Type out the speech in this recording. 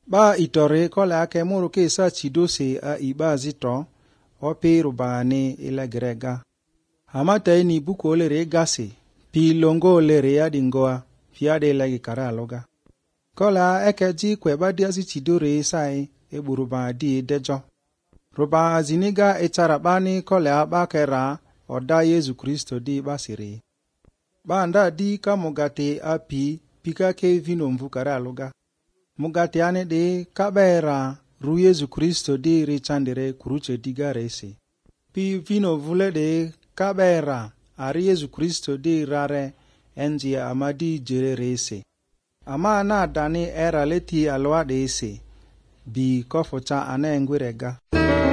ba itore kola ake muru ke sa chidose a ibazito ope rubane ilagrega hamata ni buko lere gase pi longo lere ya dingoa fiade lagi karaloga kola eke ji kweba diazi chidore sai eburuba di dejo ruba ziniga etarabani kola bakera oda Yesu Kristo di basiri banda di kamugate api pika ke vino mvu karaloga mugate ane de kabera ru Yesu Kristo di richandere kuruche digarese pi vino vule de kabera ari Yesu Kristo di rare enji amadi jererese ama na dani era leti alwa de ese bi kofucha ane ngwirega